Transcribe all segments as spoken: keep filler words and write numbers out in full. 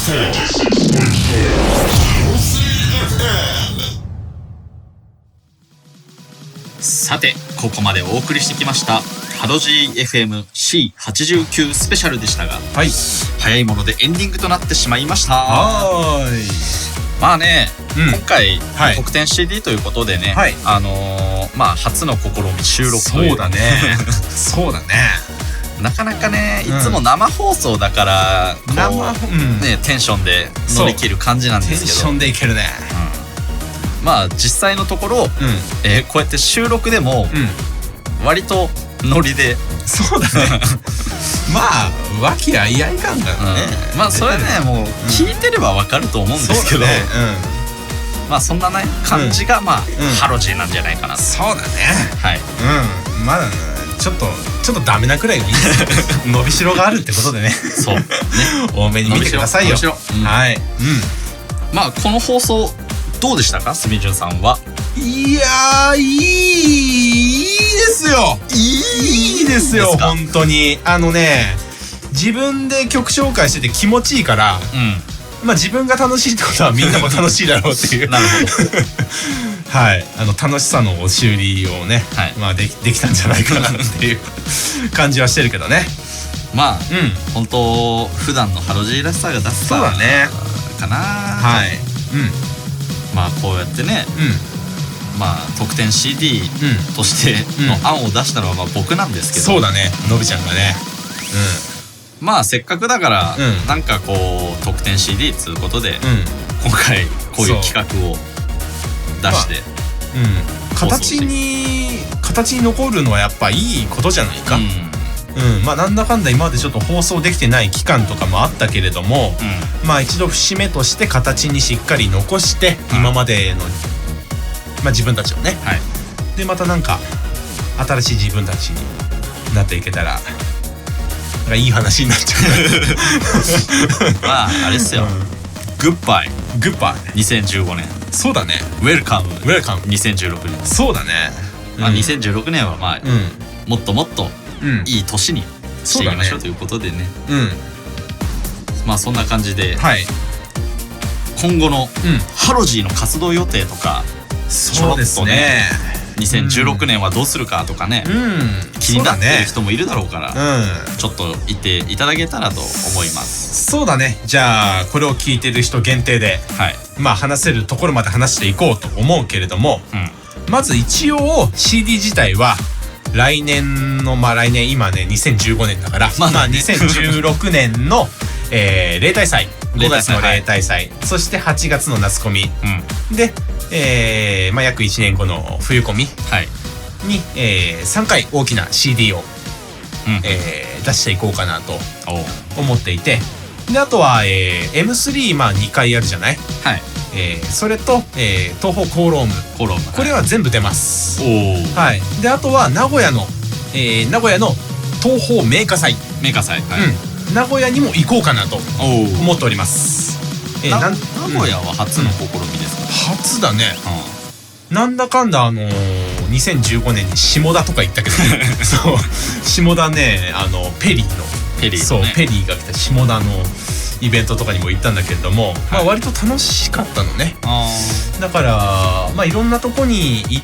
さてここまでお送りしてきましたハロジー エフエムシーはちじゅうきゅう スペシャルでしたが、はい、早いものでエンディングとなってしまいました。 はーい。 まあね、うん、今回、 はい、 特典 シーディー ということでね、 はい、 あのー、まあ初の試み収録という。 そうだねそうだねなかなかね、いつも生放送だから、うん、こう、うん、ね、テンションで乗り切る感じなんですけど、 テンションでいけるね、 うん、まあ実際のところ、うん、えー、こうやって収録でも、うん、割とノリで、 そうだねまあ和気あいあい感がね、 うん、まあそれねもう聞いてればわかると思うんですけど、ね、うん、まあそんなね感じがまあ、うん、ハロジーなんじゃないかなと。 そうだね、 はい、 うん、まだねちょっとちょっとダメなくらいがいいです伸びしろがあるってことでねそうね多めに見てくださいよ。 伸びしろ、うん、はい、うん、まあこの放送どうでしたか、すみじゅんさんは。 いやー、いい、いいですよ。いいですよ、本当に。あのね、自分で曲紹介してて気持ちいいから、うん、まあ自分が楽しいってことはみんなも楽しいだろうっていう。なるほど。はい、あの楽しさの押し売りをね、はい、まあでき、できたんじゃないかなっていう感じはしてるけどね。 まあ、うん、本当普段のハロジーらしさが出せたそうだねかな。 はい。うん。 まあこうやってね、うん、まあ特典 シーディー としての案を出したのはまあ僕なんですけど、 そうだね、のびちゃんがね、 うん、まあせっかくだから、うん、なんかこう特典 シーディー つうことで、うん、今回こういう企画を出して、 まあ、うん、形に形に残るのはやっぱいいことじゃないか。うんうん、まあなんだかんだ今までちょっと放送できてない期間とかもあったけれども、うん、まあ一度節目として形にしっかり残して、うん、今までの、まあ、自分たちをね、はい、でまたなんか新しい自分たちになっていけたらなんかいい話になっちゃうまああれっすよ、うん、グッバイグッバイにせんじゅうごねん。 そうだね。 ウェルカムウェルカムにせんじゅうろくねん。 そうだね、 まあ、にせんじゅうろくねんはまあ、うん、もっともっとうん、いい年にしていきましょうということでね、うん、まあそんな感じで、はい、今後の、うん、ハロジーの活動予定とかちょろっとね、そうですね、にせんじゅうろくねんはどうするかとかね、うん、気になってる人もいるだろうから、うん、ちょっと言っていただけたらと思います。 そうだね。じゃあこれを聞いてる人限定で、はい、まあ話せるところまで話していこうと思うけれども、うん、まず一応 シーディー 自体は来年のまあ来年今ねにせんじゅうごねんだからまあ、まあ、にせんじゅうろくねんの、えー、例大祭ごがつの例大祭、はい、そしてはちがつの夏コミ、うん、で、えーまあ、約いちねんごの冬コミに、はい、えー、さんかい大きな シーディー を、うん、えー、出していこうかなと思っていて、であとは、えー、エムスリー、まあ、にかいやるじゃない、はい、えー、それと、えー、東宝コーローム、コーローム、これは全部出ます。おー、はい、であとは名古屋の、えー、名古屋の東宝メーカー祭メーカー祭、はい、 うん、名古屋にも行こうかなと思っております。 えー、な名古屋は初の試みですか？ うん、初だね、うん、なんだかんだあのー、にせんじゅうごねんに下田とか行ったけど、ね、そう下田ね、あのペリーのペリー、ね、そうペリーが来た下田のイベントとかにも行ったんだけれども、はい、まあ割と楽しかったのね。あだからまあいろんなとこに行って、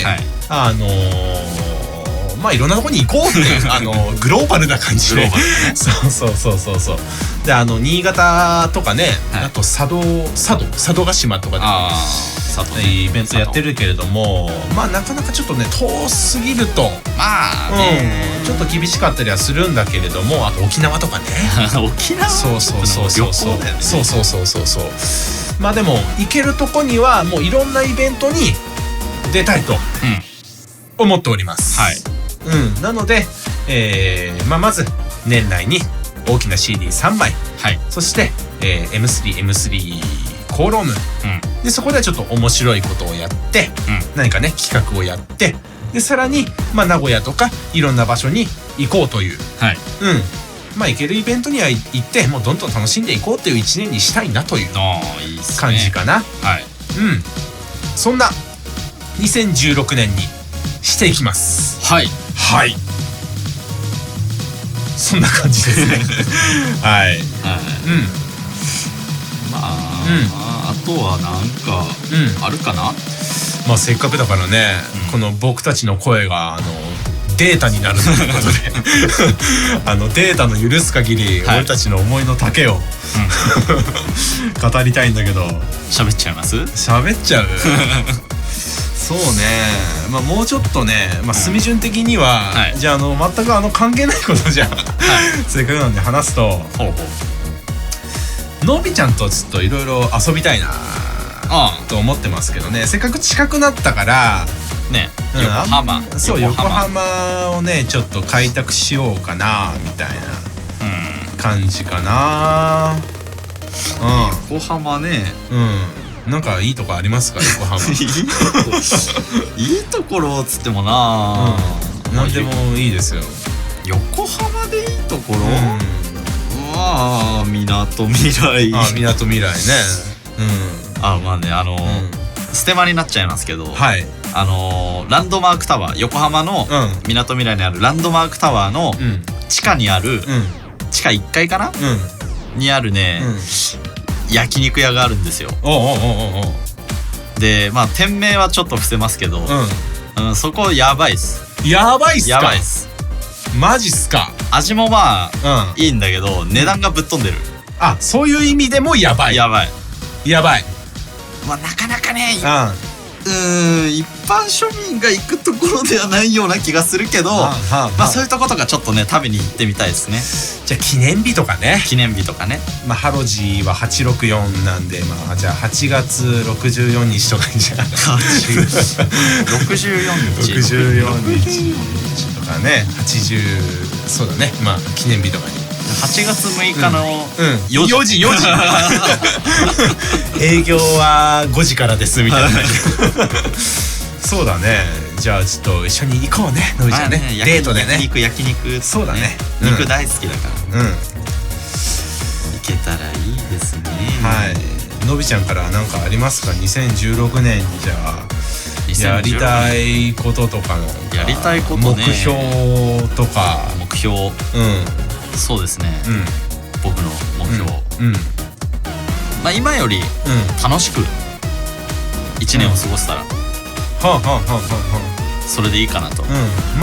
はい、あのー、まあいろんなとこに行こうっていうあのグローバルな感じで、ね、そうそうそうそうそうであの新潟とかね、はい、あと佐渡佐渡佐渡島とかでもイベントやってるけれども、まあなかなかちょっとね遠すぎるとまあ、ね、うん、ちょっと厳しかったりはするんだけれども、あと沖縄とかね沖縄そうそうそうそうそう、ね、そうそうそうそうそうまあでも行けるとこにはもういろんなイベントに出たいと思っております、うん、はい、うん、なので、えーまあ、まず年内に大きな シーディーさんまい、はい、そして、えー、エムスリーエムスリー コーローム、うん、でそこでちょっと面白いことをやって、うん、何かね企画をやってでさらに、まあ、名古屋とかいろんな場所に行こうという、はい、うん、まあ行けるイベントには行ってもうどんどん楽しんでいこうといういちねんにしたいなという感じかな。はい、うん、そんなにせんじゅうろくねんにしていきます。はいはい、そんな感じですねはい、はい、うん、 あとはなんかあるかな、 まあせっかくだからね、この僕たちの声があのデータになるということであのデータの許す限り俺たちの思いの丈を、語りたいんだけど、 喋っちゃいます？ 喋っちゃうそうね、まあもうちょっとね、まあ住順的には、はい、じゃああの全くあの関係ないことじゃん、はい、せっかくなんで話すと、ほうほう、のびちゃんとちょっといろいろ遊びたいなと思ってますけどね。せっかく近くなったからね、横浜、 そう横浜をねちょっと開拓しようかなみたいな感じかな。 うん、横浜ね、 うん、なんかいいとこありますか横浜？いいところっつってもな、 うん、なんでもいいですよ。 横浜でいいところ、うん、まあみなとみらい、 あみなとみらいね、 うん、あまあねあの、うん、ステマになっちゃいますけど、はい、あのー、ランドマークタワー、横浜のみなとみらいにあるランドマークタワーの地下にある、うん、地下いっかいかな、うん、にあるね、うん、焼肉屋があるんですよ。おうおうおうおう。でまあ店名はちょっと伏せますけど、うんうん、そこやばいっす。 やばいっすか？ やばいっす。 マジっすか？ 味もまあ、うん、いいんだけど値段がぶっ飛んでる。 あ、そういう意味でもやばい。 やばいやばい。 まあなかなかね、うんうーん一般庶民が行くところではないような気がするけど、はあはあ、まあそういうとことかちょっとね食べに行ってみたいですね。 じゃあ記念日とかね。 記念日とかね。 まあハロジーははちろくよんなんで、まあじゃあはちがつろくじゅうよっかとかにじゃあろくじゅうよっかろくじゅうよっかとかね、はちじゅうそうだね、まあ記念日とかにはちがつむいかのよじよじ営業はごじからですみたいなそうだね。じゃあちょっと一緒に行こうね、のびちゃんね、デートでね。 焼肉焼肉そうだね、 肉大好きだからうん行けたらいいですね。 はい。のびちゃんから何かありますか？にせんじゅうろくねんにじゃあやりたいこととかのやりたいことね、 目標とか。 目標、うんそうですね、うん、僕の目標、うんうん、まあ今より楽しくいちねんを過ごせたら、うん、はあはあはあはあそれでいいかなと、うん、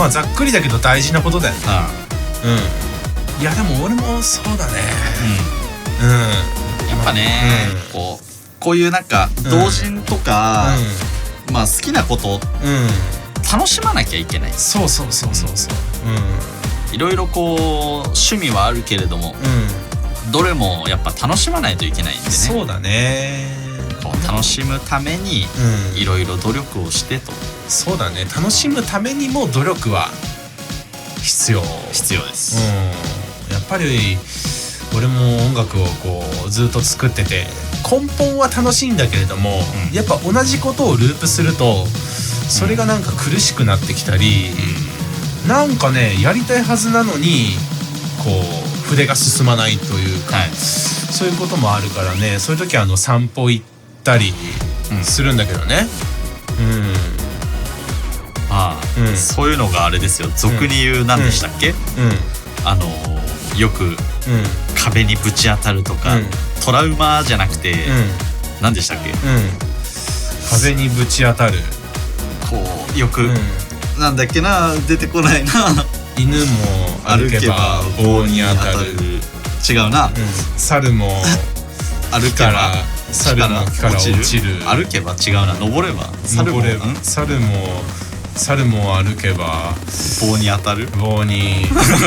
まあざっくりだけど大事なことだよね。うん、いやでも俺もそうだね、 うんうん、やっぱね、うん、こうこういうなんか同人とか、うん、まあ好きなこと、うん、楽しまなきゃいけない。 そうそうそうそうそう、うんいろいろこう趣味はあるけれども、うん、どれもやっぱ楽しまないといけないんでね。 そうだね。 こう楽しむためにいろいろ努力をしてと、うん、 そうだね。楽しむためにも努力は必要必要です、 うん、やっぱり俺も音楽をこうずっと作ってて根本は楽しいんだけれども、うん、やっぱ同じことをループするとそれがなんか苦しくなってきたり、うん、なんかねやりたいはずなのにこう筆が進まないというか、はい、そういうこともあるからね。そういう時はあの散歩行ったりするんだけどね、うん、うん、 ああ、うん、そういうのがあれですよ。俗に言う何でしたっけ、うんうん、あのよく、うん、壁にぶち当たるとか、うん、トラウマじゃなくて、うん、何でしたっけ、うん、 壁にぶち当たるこうよく、うん、なんだっけな出てこないな犬も歩けば棒に当たる。 違うな、うん、 猿も歩けば猿も木から落ちる。 歩けば違うな登れば猿も猿も猿も歩けば棒に当たる。 棒に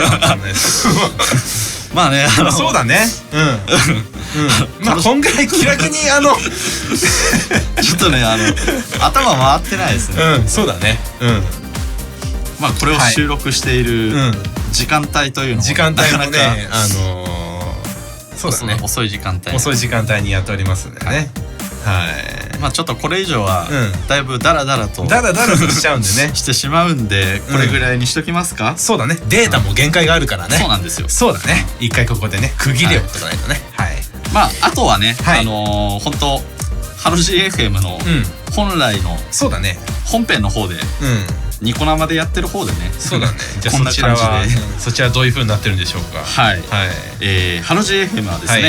まあねあのそうだね。うん、うん、まあこんぐらい気楽にあのちょっとねあの頭回ってないですね。 うんそうだね。うんまあこれを収録している時間帯というのも時間帯もねあのそうだね遅い時間帯遅い時間帯にやっておりますんでね。はい。 まあちょっとこれ以上はだいぶダラダラとダラダラとしちゃうんでねしてしまうんでこれぐらいにしときますか。 そうだね。データも限界があるからね。 そうなんですよ。 そうだね。一回ここでね区切れをとかないとね。はい。 まああとはねあの本当ハロジー エフエム の本来のそうだね本編の方でニコ生でやってる方でね。 そうだね。じゃあそちらはそちらどういう風になってるんでしょうか。 はい。はい。えー、ハロジー エフエム はですね、はい、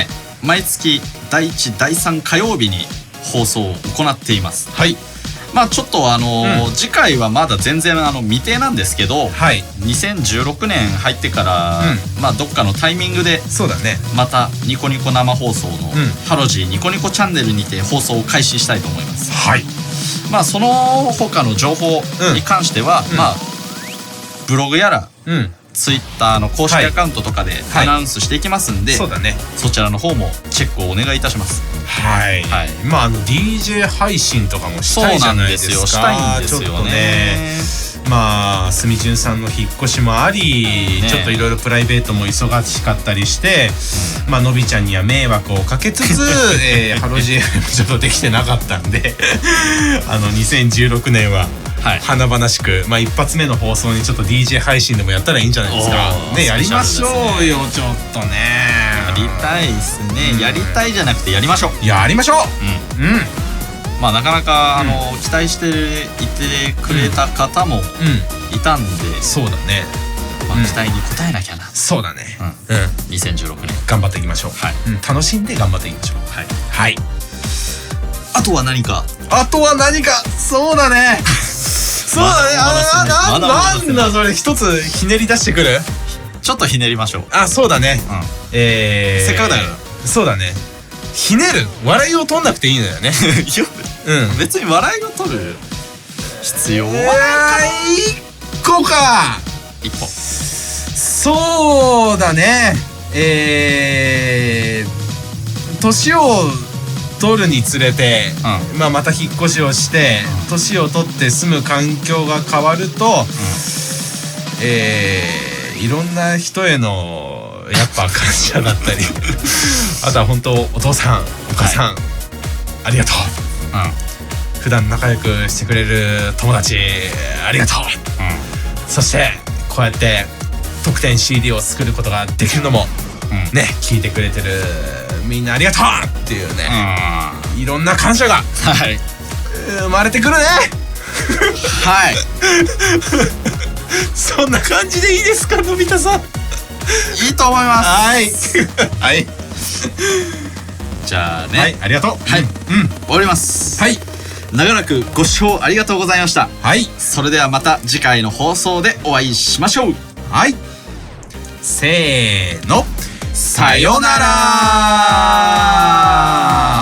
毎月だいいちだいさん火曜日に放送を行っています。 はい。 まあちょっとあのーうん、次回はまだ全然あの未定なんですけど、 はい、 にせんじゅうろくねん入ってから、うん、まあどっかのタイミングでそうだね、 またニコニコ生放送のハロジーニコニコチャンネルにて放送を開始したいと思います。 はい。 まあその他の情報に関しては、うん、まあブログやら、うん、ツイッターの公式アカウントとかでアナウンスしていきますんで、 はいはい、そうだね、 そちらの方もチェックをお願いいたします。 はい、はい、まああの ディージェー 配信とかもしたいじゃないですか。 そうなんですよ、したいんですよね。 ちょっとね、まあすみじゅんさんの引っ越しもあり、ね、ちょっといろいろプライベートも忙しかったりして、うん、まあのびちゃんには迷惑をかけつつ、えー、ハロジエフエムちょっとできてなかったんであのにせんじゅうろくねんははい、華々しく、まあ、一発目の放送にちょっと ディージェー 配信でもやったらいいんじゃないですかね。やりましょうよ、ちょっとね。 やりたいですね、うん、やりたいじゃなくてやりましょう。 やりましょう。うん、うん、 まあなかなか、うん、あの期待していてくれた方もいたんで、うんうん、 そうだね、 まあ、期待に応えなきゃな、うん、 そうだね、 うん、うん、にせんじゅうろくねん頑張っていきましょう。はい、うん、楽しんで頑張っていきましょう。 はい、 はい、 あとは何かあとは何かそうだねそうだね、あななんだそれ、一つひねり出してくる。 ちょっとひねりましょう。 あ、そうだね、うん、えー、 せっかくだからそうだね、ひねる、笑いを取んなくていいのよねうん、別に笑いを取る必要はないか。 一個か一歩。 そうだね、えー、年を取るにつれて、うん、まあまた引っ越しをして年、うん、を取って住む環境が変わると、うん、えー、いろんな人へのやっぱ感謝だったりあとは本当お父さんお母さん、はい、ありがとう、うん、普段仲良くしてくれる友達ありがとう、うん、そしてこうやって特典 シーディー を作ることができるのも、うん、ね、聞いてくれてるみんなありがとうっていうね、うん、いろんな感謝が、はい、生まれてくるねはいそんな感じでいいですか、のび太さん。 いいと思います。 はいはいじゃあね、 はい、ありがとう。 はい、うん、終わります。はい、長らくご視聴ありがとうございました。 はい、 それではまた次回の放送でお会いしましょう。 はい、せーの、さよなら。